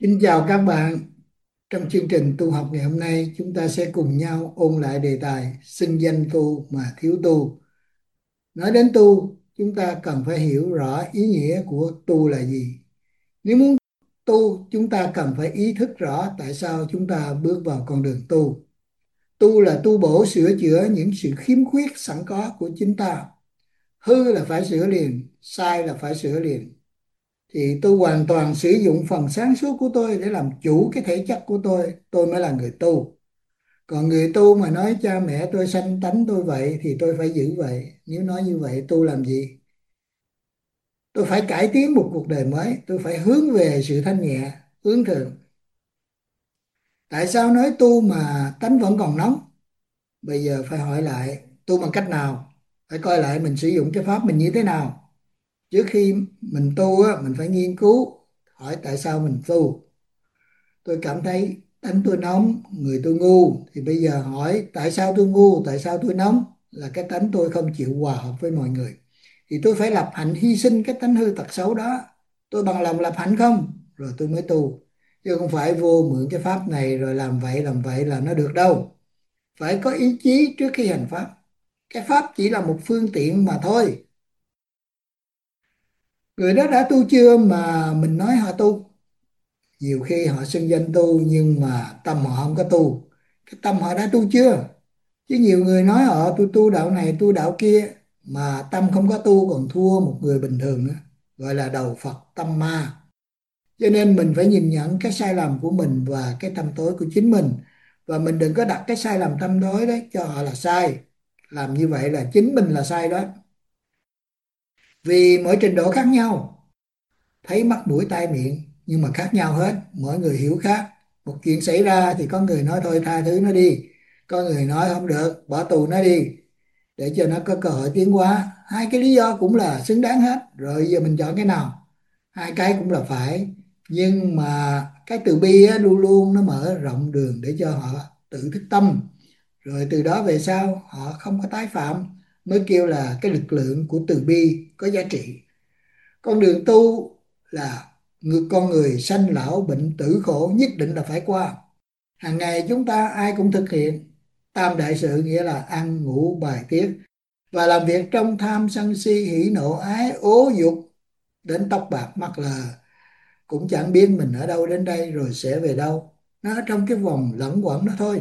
Xin chào các bạn. Trong chương trình tu học ngày hôm nay, chúng ta sẽ cùng nhau ôn lại đề tài xưng danh tu mà thiếu tu. Nói đến tu, chúng ta cần phải hiểu rõ ý nghĩa của tu là gì. Nếu muốn tu, chúng ta cần phải ý thức rõ tại sao chúng ta bước vào con đường tu. Tu là tu bổ sửa chữa những sự khiếm khuyết sẵn có của chính ta. Hư là phải sửa liền, sai là phải sửa liền. Thì tôi hoàn toàn sử dụng phần sáng suốt của tôi để làm chủ cái thể chất của tôi mới là người tu. Còn người tu mà nói cha mẹ tôi sanh tánh tôi vậy thì tôi phải giữ vậy. Nếu nói như vậy tu làm gì? Tôi phải cải tiến một cuộc đời mới, tôi phải hướng về sự thanh nhẹ, hướng thượng. Tại sao nói tu mà tánh vẫn còn nóng? Bây giờ phải hỏi lại tu bằng cách nào? Phải coi lại mình sử dụng cái pháp mình như thế nào. Trước khi mình tu á, mình phải nghiên cứu hỏi tại sao mình tu. Tôi cảm thấy tánh tôi nóng, người tôi ngu, thì bây giờ hỏi tại sao tôi ngu, tại sao tôi nóng, là cái tánh tôi không chịu hòa hợp với mọi người, thì tôi phải lập hạnh hy sinh cái tánh hư tật xấu đó. Tôi bằng lòng lập hạnh không rồi tôi mới tu, chứ không phải vô mượn cái pháp này rồi làm vậy là nó được đâu. Phải có ý chí trước khi hành pháp. Cái pháp chỉ là một phương tiện mà thôi. Người đó đã tu chưa mà mình nói họ tu? Nhiều khi họ xưng danh tu nhưng mà tâm họ không có tu. Cái tâm họ đã tu chưa? Chứ nhiều người nói họ tôi tu đạo này tu đạo kia mà tâm không có tu còn thua một người bình thường nữa, gọi là đầu Phật tâm ma. Cho nên mình phải nhìn nhận cái sai lầm của mình và cái tâm tối của chính mình, và mình đừng có đặt cái sai lầm tâm tối đấy cho họ là sai. Làm như vậy là chính mình là sai đó. Vì mỗi trình độ khác nhau, thấy mắt mũi tai miệng nhưng mà khác nhau hết, mỗi người hiểu khác. Một chuyện xảy ra thì có người nói thôi tha thứ nó đi, có người nói không được bỏ tù nó đi để cho nó có cơ hội tiến hóa. Hai cái lý do cũng là xứng đáng hết, rồi giờ mình chọn cái nào? Hai cái cũng là phải, nhưng mà cái từ bi á, luôn luôn nó mở rộng đường để cho họ tự thức tâm, rồi từ đó về sau họ không có tái phạm, mới kêu là cái lực lượng của từ bi có giá trị. Con đường tu là con người sanh lão bệnh tử khổ nhất định là phải qua. Hàng ngày chúng ta ai cũng thực hiện tam đại sự, nghĩa là ăn ngủ bài tiết và làm việc trong tham sân si hỉ nộ ái ố dục đến tóc bạc mắt lờ, cũng chẳng biết mình ở đâu đến đây rồi sẽ về đâu. Nó ở trong cái vòng lẫn quẩn đó thôi.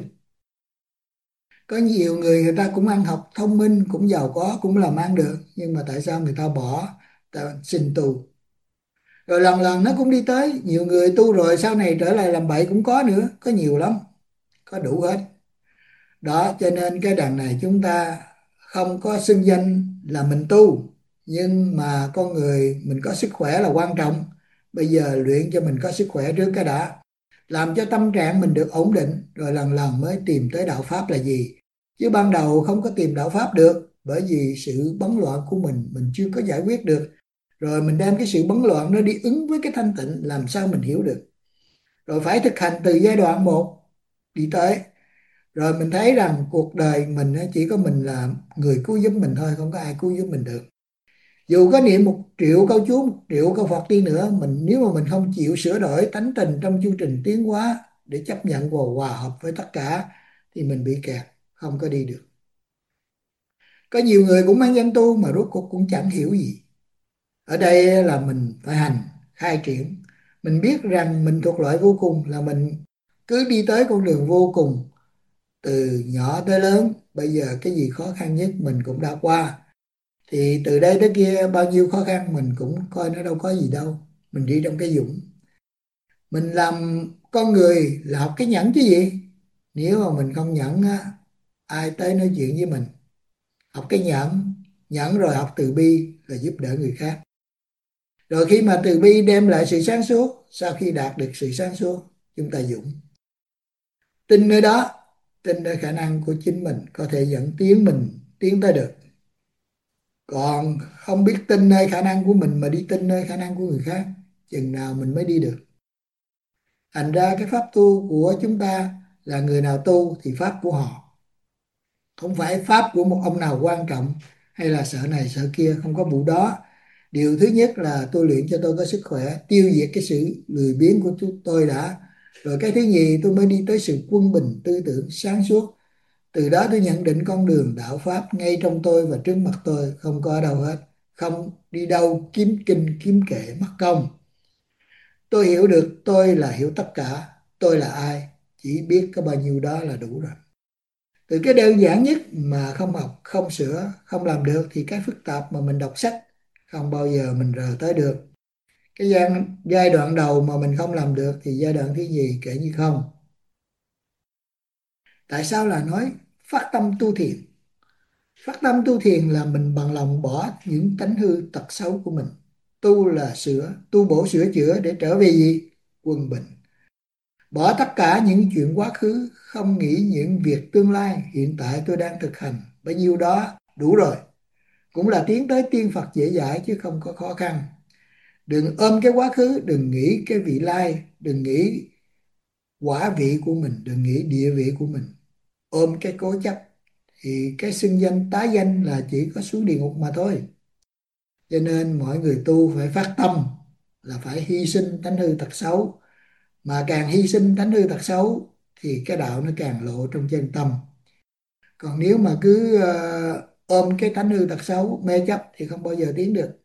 Có nhiều người, người ta cũng ăn học thông minh, cũng giàu có, cũng làm ăn được, nhưng mà tại sao người ta bỏ, ta xin tu? Rồi lần lần nó cũng đi tới. Nhiều người tu rồi sau này trở lại làm bậy cũng có nữa, có nhiều lắm, có đủ hết. Đó cho nên cái đằng này chúng ta không có xưng danh là mình tu, nhưng mà con người mình có sức khỏe là quan trọng. Bây giờ luyện cho mình có sức khỏe trước cái đã, làm cho tâm trạng mình được ổn định, rồi lần lần mới tìm tới đạo pháp là gì. Chứ ban đầu không có tìm đạo pháp được, bởi vì sự bấn loạn của mình chưa có giải quyết được. Rồi mình đem cái sự bấn loạn nó đi ứng với cái thanh tịnh, làm sao mình hiểu được? Rồi phải thực hành từ giai đoạn một đi tới, rồi mình thấy rằng cuộc đời mình á, chỉ có mình là người cứu giúp mình thôi, không có ai cứu giúp mình được. Dù có niệm 1 triệu câu Chúa, 1 triệu câu Phật đi nữa, nếu mà mình không chịu sửa đổi tánh tình trong chương trình tiến hóa để chấp nhận và hòa hợp với tất cả, thì mình bị kẹt, không có đi được. Có nhiều người cũng mang danh tu mà rốt cuộc cũng chẳng hiểu gì. Ở đây là mình phải hành, khai triển. Mình biết rằng mình thuộc loại vô cùng, là mình cứ đi tới con đường vô cùng, từ nhỏ tới lớn. Bây giờ cái gì khó khăn nhất mình cũng đã qua, thì từ đây tới kia bao nhiêu khó khăn mình cũng coi nó đâu có gì đâu. Mình đi trong cái dũng. Mình làm con người là học cái nhẫn chứ gì. Nếu mà mình không nhẫn á, ai tới nói chuyện với mình? Học cái nhẫn, nhẫn rồi học từ bi là giúp đỡ người khác. Rồi khi mà từ bi đem lại sự sáng suốt, sau khi đạt được sự sáng suốt, chúng ta dũng. Tin nơi đó, tin nơi khả năng của chính mình có thể dẫn tiến mình tiến tới được. Còn không biết tin nơi khả năng của mình mà đi tin nơi khả năng của người khác, chừng nào mình mới đi được. Thành ra cái pháp tu của chúng ta là người nào tu thì pháp của họ. Không phải pháp của một ông nào quan trọng hay là sợ này sợ kia, không có vụ đó. Điều thứ nhất là tôi luyện cho tôi có sức khỏe, tiêu diệt cái sự lười biếng của tôi đã. Rồi cái thứ nhì tôi mới đi tới sự quân bình tư tưởng sáng suốt. Từ đó tôi nhận định con đường đạo Pháp ngay trong tôi và trước mặt tôi, không có ở đâu hết. Không đi đâu kiếm kinh kiếm kệ mất công. Tôi hiểu được tôi là hiểu tất cả. Tôi là ai? Chỉ biết có bao nhiêu đó là đủ rồi. Từ cái đơn giản nhất mà không học, không sửa, không làm được, thì cái phức tạp mà mình đọc sách không bao giờ mình rờ tới được. Cái giai đoạn đầu mà mình không làm được thì giai đoạn thứ gì kể như không. Tại sao là nói phát tâm tu thiền? Phát tâm tu thiền là mình bằng lòng bỏ những tánh hư tật xấu của mình. Tu là sửa, tu bổ sửa chữa để trở về gì? Quân bình. Bỏ tất cả những chuyện quá khứ, không nghĩ những việc tương lai, hiện tại tôi đang thực hành. Bấy nhiêu đó đủ rồi. Cũng là tiến tới tiên Phật dễ dãi chứ không có khó khăn. Đừng ôm cái quá khứ, đừng nghĩ cái vị lai, đừng nghĩ quả vị của mình, đừng nghĩ địa vị của mình. Ôm cái cố chấp thì cái xưng danh tá danh là chỉ có xuống địa ngục mà thôi. Cho nên mọi người tu phải phát tâm là phải hy sinh tánh hư tật xấu, mà càng hy sinh tánh hư tật xấu thì cái đạo nó càng lộ trong chân tâm. Còn nếu mà cứ ôm cái tánh hư tật xấu mê chấp thì không bao giờ tiến được.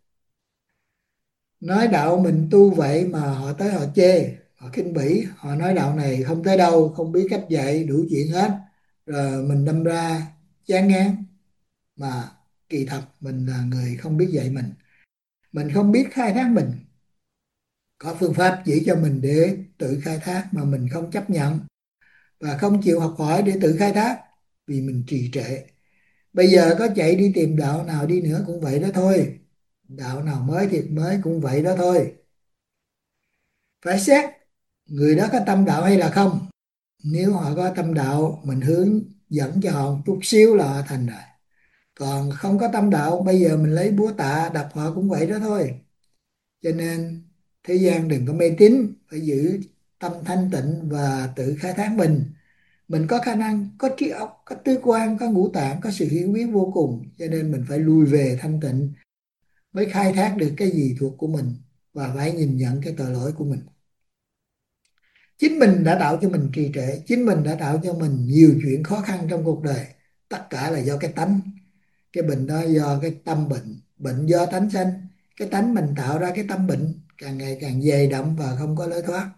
Nói đạo mình tu vậy mà họ tới họ chê, họ khinh bỉ, họ nói đạo này không tới đâu, không biết cách dạy, đủ chuyện hết, rồi mình đâm ra chán ngán. Mà kỳ thật mình là người không biết dạy mình không biết khai thác mình. Có phương pháp chỉ cho mình để tự khai thác mà mình không chấp nhận và không chịu học hỏi để tự khai thác, vì mình trì trệ. Bây giờ có chạy đi tìm đạo nào đi nữa cũng vậy đó thôi, đạo nào mới thiệt mới cũng vậy đó thôi. Phải xét người đó có tâm đạo hay là không. Nếu họ có tâm đạo, mình hướng dẫn cho họ một chút xíu là họ thành rồi. Còn không có tâm đạo, bây giờ mình lấy búa tạ đập họ cũng vậy đó thôi. Cho nên thế gian đừng có mê tín, phải giữ tâm thanh tịnh và tự khai thác mình. Mình có khả năng, có trí óc, có tứ quan, có ngũ tạng, có sự hiểu biết vô cùng, cho nên mình phải lùi về thanh tịnh mới khai thác được cái gì thuộc của mình, và phải nhìn nhận cái tội lỗi của mình. Chính mình đã tạo cho mình trì trệ, chính mình đã tạo cho mình nhiều chuyện khó khăn trong cuộc đời. Tất cả là do cái tánh. Cái bệnh đó do cái tâm bệnh, bệnh do tánh sanh. Cái tánh mình tạo ra cái tâm bệnh càng ngày càng dày đậm và không có lối thoát.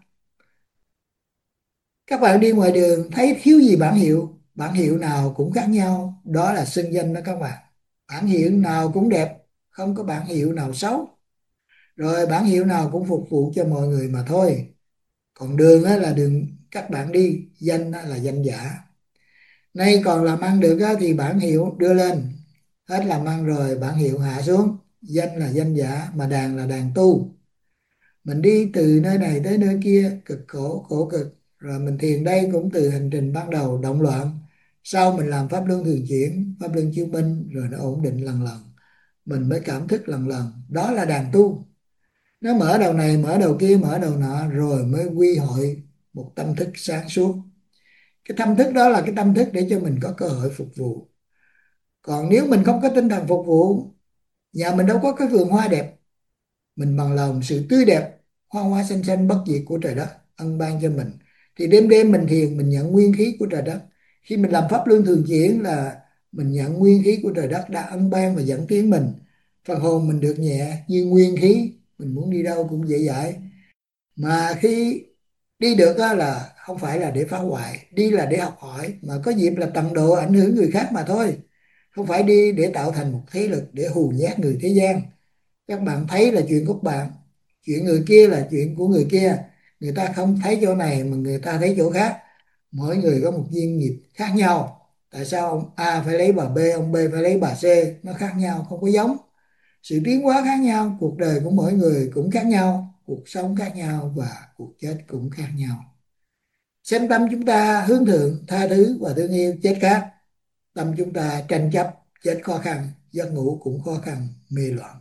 Các bạn đi ngoài đường thấy thiếu gì bản hiệu nào cũng khác nhau, đó là xưng danh đó các bạn. Bản hiệu nào cũng đẹp, không có bản hiệu nào xấu. Rồi bản hiệu nào cũng phục vụ cho mọi người mà thôi. Còn đường á, là đường các bạn đi, danh á, là danh giả. Nay còn làm ăn được á, thì bản hiệu đưa lên, hết làm ăn rồi bản hiệu hạ xuống. Danh là danh giả, mà đàn là đàn tu. Mình đi từ nơi này tới nơi kia cực khổ, khổ cực. Rồi mình thiền đây cũng từ hành trình ban đầu động loạn, sau mình làm pháp luân thường chuyển, pháp luân chiếu minh, rồi nó ổn định lần lần, mình mới cảm thức lần lần. Đó là đàn tu. Nó mở đầu này mở đầu kia mở đầu nọ, rồi mới quy hội một tâm thức sáng suốt. Cái tâm thức đó là cái tâm thức để cho mình có cơ hội phục vụ. Còn nếu mình không có tinh thần phục vụ, nhà mình đâu có cái vườn hoa đẹp. Mình bằng lòng sự tươi đẹp, hoa hoa xanh xanh bất diệt của trời đất ân ban cho mình, thì đêm đêm mình thiền mình nhận nguyên khí của trời đất. Khi mình làm pháp luân thường chuyển là mình nhận nguyên khí của trời đất đã ân ban và dẫn tiến mình. Phần hồn mình được nhẹ như nguyên khí, mình muốn đi đâu cũng dễ dãi. Mà khi đi được á là không phải là để phá hoại, đi là để học hỏi, mà có dịp là tầm độ ảnh hưởng người khác mà thôi. Không phải đi để tạo thành một thế lực để hù nhát người thế gian. Các bạn thấy là chuyện của bạn, chuyện người kia là chuyện của người kia. Người ta không thấy chỗ này mà người ta thấy chỗ khác. Mỗi người có một duyên nghiệp khác nhau. Tại sao ông A phải lấy bà B, ông B phải lấy bà C? Nó khác nhau, không có giống. Sự tiến hóa khác nhau, cuộc đời của mỗi người cũng khác nhau, cuộc sống khác nhau và cuộc chết cũng khác nhau. Xem tâm chúng ta hướng thượng, tha thứ và thương yêu, chết khác. Tâm chúng ta tranh chấp, chết khó khăn, giấc ngủ cũng khó khăn, mê loạn.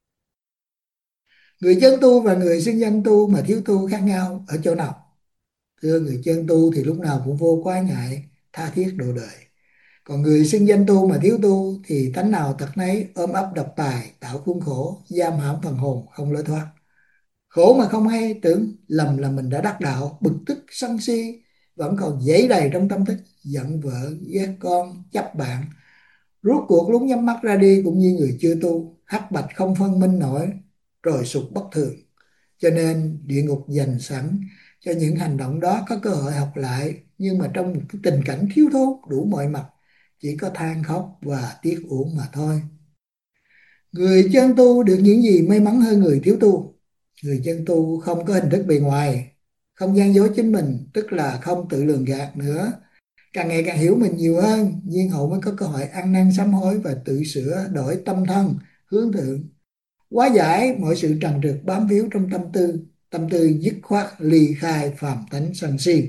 Người chân tu và người xưng danh tu mà thiếu tu khác nhau ở chỗ nào? Thưa, người chân tu thì lúc nào cũng vô quá ngại, tha thiết độ đời. Còn người xưng danh tu mà thiếu tu thì tánh nào tật nấy, ôm ấp độc tài, tạo khuôn khổ, giam hãm phần hồn không lối thoát. Khổ mà không hay, tưởng lầm là mình đã đắc đạo, bực tức sân si vẫn còn dấy đầy trong tâm thức, giận vợ, ghét con, chấp bạn. Rốt cuộc lúc nhắm mắt ra đi cũng như người chưa tu, hắc bạch không phân minh nổi, rồi sụp bất thường. Cho nên địa ngục dành sẵn cho những hành động đó có cơ hội học lại, nhưng mà trong một cái tình cảnh thiếu thốn đủ mọi mặt, chỉ có than khóc và tiếc uổng mà thôi. Người chân tu được những gì may mắn hơn người thiếu tu? Người chân tu không có hình thức bề ngoài, không gian dối chính mình, tức là không tự lường gạt nữa. Càng ngày càng hiểu mình nhiều hơn, nhiên hậu mới có cơ hội ăn năn sám hối và tự sửa đổi tâm thân, hướng thượng. Hóa giải mọi sự trần trược bám víu trong tâm tư dứt khoát ly khai phàm tánh sân si.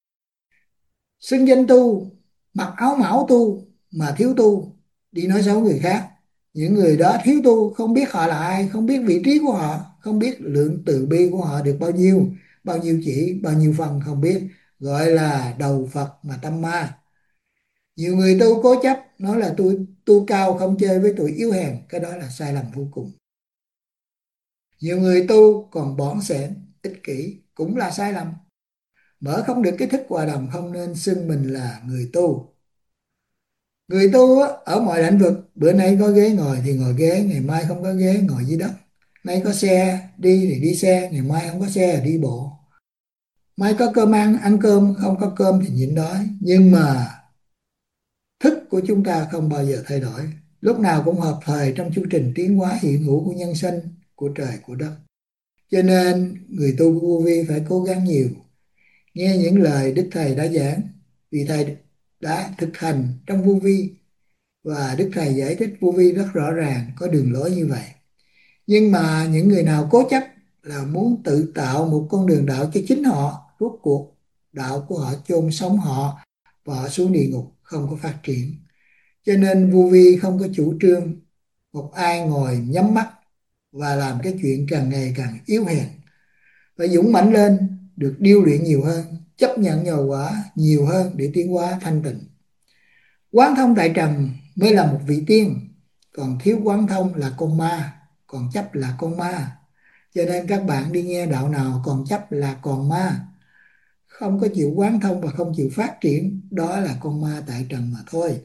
Xưng danh tu, mặc áo mão tu mà thiếu tu, đi nói xấu người khác. Những người đó thiếu tu, không biết họ là ai, không biết vị trí của họ, không biết lượng từ bi của họ được bao nhiêu chỉ, bao nhiêu phần không biết, gọi là đầu Phật mà tâm ma. Nhiều người tu cố chấp nói là tôi tu cao không chơi với tụi yếu hèn, cái đó là sai lầm vô cùng. Nhiều người tu còn bỏng sẻn, ích kỷ cũng là sai lầm. Mở không được cái thức hòa đồng, không nên xưng mình là người tu. Người tu á, ở mọi lĩnh vực, bữa nay có ghế ngồi thì ngồi ghế, ngày mai không có ghế ngồi dưới đất. Nay có xe đi thì đi xe, ngày mai không có xe thì đi bộ. Mai có cơm ăn, ăn cơm, không có cơm thì nhịn đói. Nhưng mà thức của chúng ta không bao giờ thay đổi. Lúc nào cũng hợp thời trong chu trình tiến hóa hiện hữu của nhân sinh, của trời, của đất. Cho nên người tu vô vi phải cố gắng nhiều, nghe những lời Đức Thầy đã giảng, vì Thầy đã thực hành trong vô vi và Đức Thầy giải thích vô vi rất rõ ràng, có đường lối như vậy. Nhưng mà những người nào cố chấp là muốn tự tạo một con đường đạo cho chính họ, rốt cuộc đạo của họ chôn sống họ và họ xuống địa ngục, không có phát triển. Cho nên vô vi không có chủ trương một ai ngồi nhắm mắt và làm cái chuyện càng ngày càng yếu hèn, phải dũng mãnh lên, được điêu luyện nhiều hơn, chấp nhận nhờ quả nhiều hơn để tiến hóa thanh tịnh. Quán thông tại trần mới là một vị tiên, còn thiếu quán thông là con ma, còn chấp là con ma. Cho nên các bạn đi nghe đạo nào còn chấp là còn ma, không có chịu quán thông và không chịu phát triển, đó là con ma tại trần mà thôi.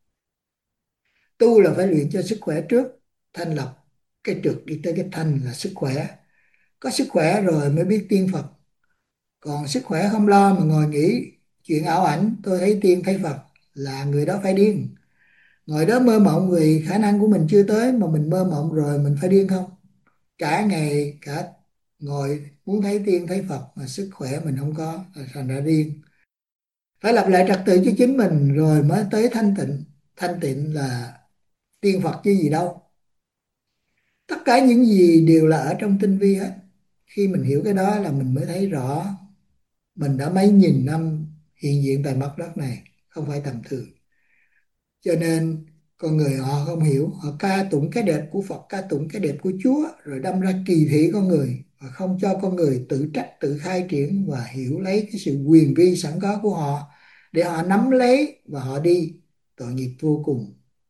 Tu là phải luyện cho sức khỏe trước, thanh lọc cái trượt đi tới cái thanh là sức khỏe. Có sức khỏe rồi mới biết tiên Phật. Còn sức khỏe không lo mà ngồi nghĩ chuyện ảo ảnh tôi thấy tiên thấy Phật, là người đó phải điên. Ngồi đó mơ mộng vì khả năng của mình chưa tới, mà mình mơ mộng rồi mình phải điên không? Cả ngày cả ngồi muốn thấy tiên thấy Phật mà sức khỏe mình không có là thành ra điên. Phải lập lại trật tự cho chính mình rồi mới tới thanh tịnh. Thanh tịnh là tiên Phật chứ gì đâu. Tất cả những gì đều là ở trong tinh vi hết. Khi mình hiểu cái đó là mình mới thấy rõ mình đã mấy nghìn năm hiện diện tại mặt đất này, không phải tầm thường. Cho nên con người họ không hiểu, họ ca tụng cái đẹp của Phật, ca tụng cái đẹp của Chúa, rồi đâm ra kỳ thị con người và không cho con người tự trách, tự khai triển và hiểu lấy cái sự quyền vi sẵn có của họ để họ nắm lấy và họ đi. Tội nghiệp vô cùng.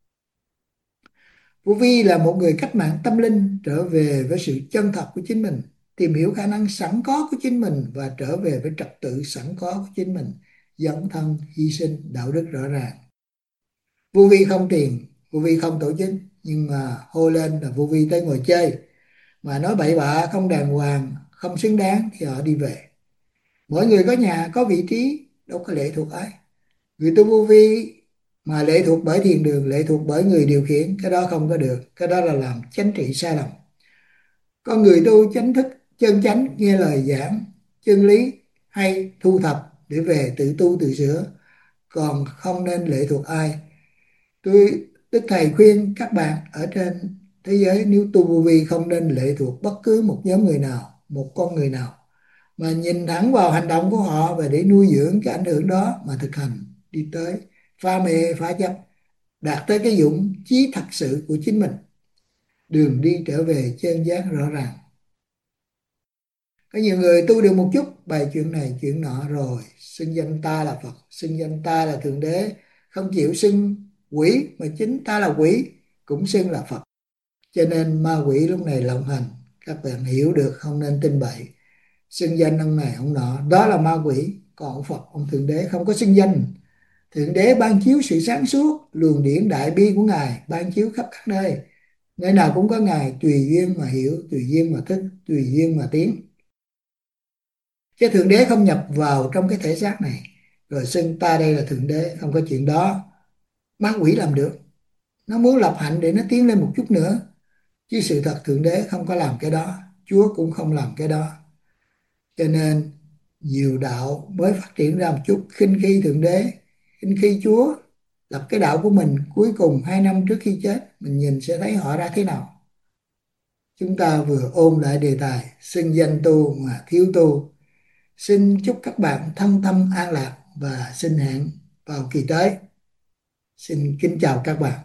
Vô Vi là một người cách mạng tâm linh trở về với sự chân thật của chính mình, tìm hiểu khả năng sẵn có của chính mình và trở về với trật tự sẵn có của chính mình, dấn thân, hy sinh, đạo đức rõ ràng. Vô Vi không tiền, vô vi không tổ chức, nhưng mà hô lên là vô vi tới ngồi chơi, mà nói bậy bạ không đàng hoàng, không xứng đáng thì họ đi về. Mỗi người có nhà, có vị trí, đâu có lệ thuộc ai. Người tu vô vi mà lệ thuộc bởi thiền đường, lệ thuộc bởi người điều khiển, cái đó không có được, cái đó là làm chánh trị sai lầm. Con người tu chánh thức, chân chánh, nghe lời giảng chân lý hay thu thập để về tự tu tự sửa, còn không nên lệ thuộc ai. Đức Thầy khuyên các bạn ở trên thế giới nếu tu vô vi không nên lệ thuộc bất cứ một nhóm người nào, một con người nào, mà nhìn thẳng vào hành động của họ và để nuôi dưỡng cái ảnh hưởng đó mà thực hành đi tới phá mê phá chấp, đạt tới cái dũng chí thật sự của chính mình, đường đi trở về chân giác rõ ràng. Có nhiều người tu được một chút bày chuyện này chuyện nọ rồi xưng danh ta là Phật, xưng danh ta là Thượng Đế, không chịu xưng quỷ mà chính ta là quỷ, cũng xưng là Phật. Cho nên ma quỷ lúc này lộng hành, các bạn hiểu được, không nên tin bậy xưng danh ông này ông nọ, đó là ma quỷ. Còn ông Phật, ông Thượng Đế không có xưng danh. Thượng Đế ban chiếu sự sáng suốt, luồng điển đại bi của Ngài ban chiếu khắp các nơi, nơi nào cũng có Ngài, tùy duyên mà hiểu, tùy duyên mà thức, tùy duyên mà tiến. Chứ Thượng Đế không nhập vào trong cái thể xác này rồi xưng ta đây là Thượng Đế, không có chuyện đó. Ma quỷ làm được, nó muốn lập hạnh để nó tiến lên một chút nữa, chứ sự thật Thượng Đế không có làm cái đó, Chúa cũng không làm cái đó. Cho nên nhiều đạo mới phát triển ra một chút khinh khi Thượng Đế, khinh khi Chúa, lập cái đạo của mình. Cuối cùng 2 năm trước khi chết, mình nhìn sẽ thấy họ ra thế nào. Chúng ta vừa ôn lại đề tài xưng danh tu mà thiếu tu. Xin chúc các bạn thân tâm an lạc và xin hẹn vào kỳ tới. Xin kính chào các bạn.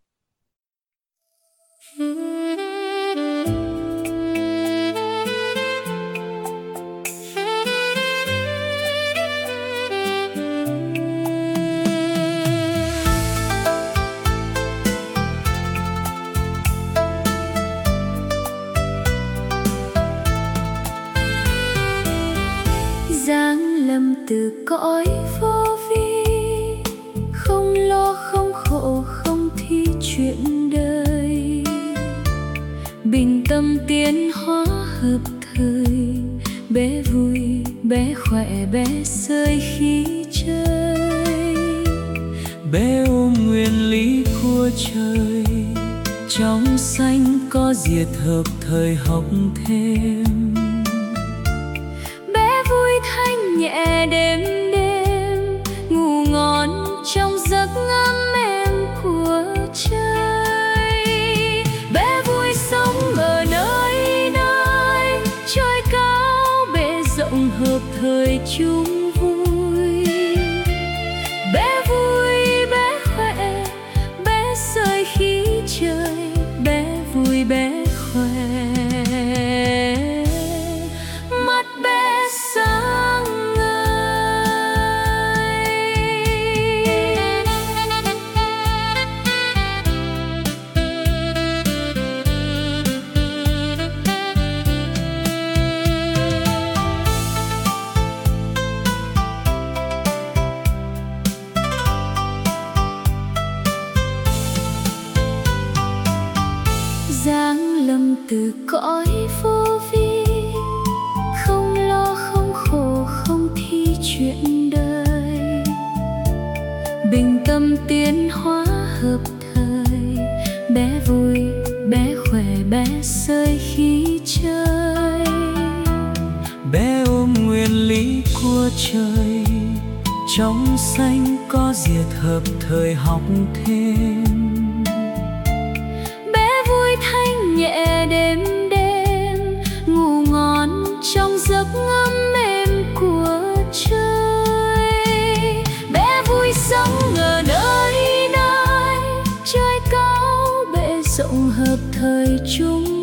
Giáng lâm từ cõi vô vi, không lo không khổ không thi chuyện đời, bình tâm tiến hóa hợp thời, bé vui bé khỏe bé sơi khí chơi, bé ôm nguyên lý của trời, trong xanh có diệt hợp thời học thêm. Thanh nhẹ đêm đêm, ngủ ngon trong giấc ngắm em của trời. Bé vui sống ở nơi nơi, trời cao bể rộng hợp thời chung vui. Bé vui bé khỏe, bé sơi khí trời, bé vui bé khỏe. Mắt bé sáng giáng lâm từ cõi vô vi, không lo không khổ không thi chuyện đời, bình tâm tiến hóa hợp thời, bé vui bé khỏe bé sơi khí chơi. Bé ôm nguyên lý của trời, trong xanh có diệt hợp thời học thêm. Nhẹ đêm đêm, ngủ ngon trong giấc ngắm êm của trời. Bé vui sống ở nơi nơi, trời cao bể rộng hợp thời chung